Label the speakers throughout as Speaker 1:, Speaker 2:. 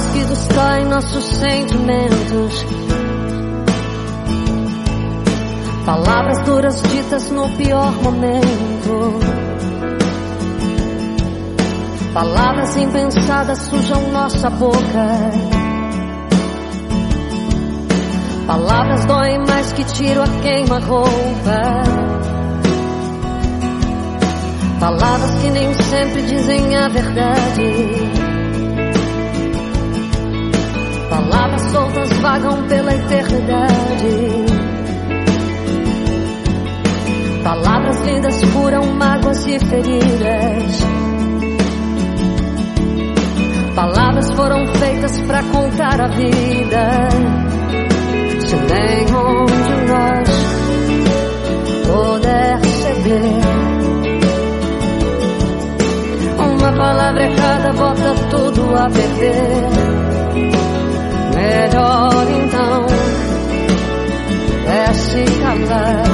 Speaker 1: Palavras que destroem nossos sentimentos, palavras duras ditas no pior momento, palavras impensadas sujam nossa boca, palavras doem mais que tiro a queima-roupa, palavras que nem sempre dizem a verdade, palavras soltas vagam pela eternidade, palavras lindas curam mágoas e feridas, palavras foram feitas pra contar a vida. Se nenhum de nós puder ceder, uma palavra errada bota tudo a perder. Melhor então é se calar,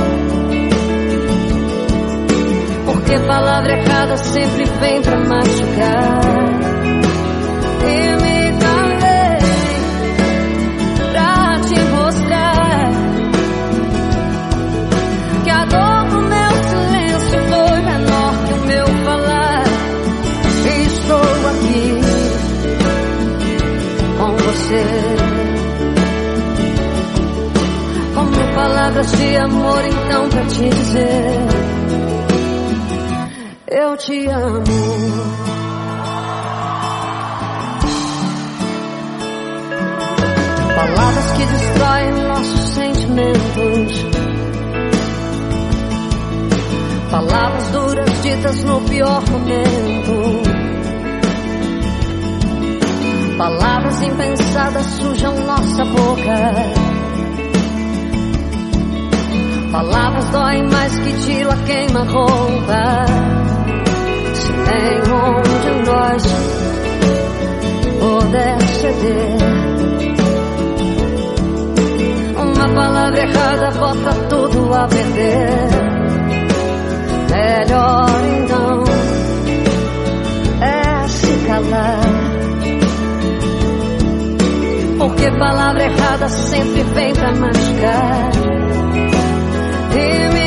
Speaker 1: porque palavra errada sempre vem pra machucar. E me calei pra te mostrar que a dor do meu silêncio foi menor que o meu falar. E estou aqui com você, como palavras de amor então pra te dizer: eu te amo. Palavras que destroem nossos sentimentos, palavras duras ditas no pior momento, palavras impensadas sujam nossa boca, palavras doem mais que tiro a queima-roupa. Se nenhum de nós puder ceder, uma palavra errada bota tudo a perder. Melhor então é se calar, porque palavra errada sempre vem pra machucar. E